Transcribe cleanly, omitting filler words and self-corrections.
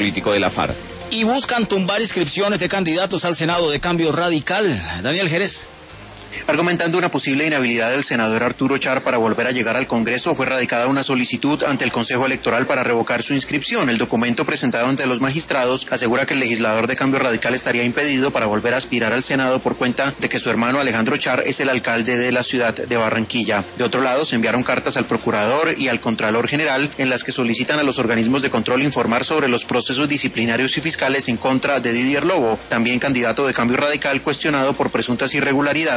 político de la FARC. Y buscan tumbar inscripciones de candidatos al Senado de Cambio Radical. Daniel Jerez. Argumentando una posible inhabilidad del senador Arturo Char para volver a llegar al Congreso, fue radicada una solicitud ante el Consejo Electoral para revocar su inscripción. El documento presentado ante los magistrados asegura que el legislador de Cambio Radical estaría impedido para volver a aspirar al Senado por cuenta de que su hermano Alejandro Char es el alcalde de la ciudad de Barranquilla. De otro lado, se enviaron cartas al Procurador y al Contralor General en las que solicitan a los organismos de control informar sobre los procesos disciplinarios y fiscales en contra de Didier Lobo, también candidato de Cambio Radical, cuestionado por presuntas irregularidades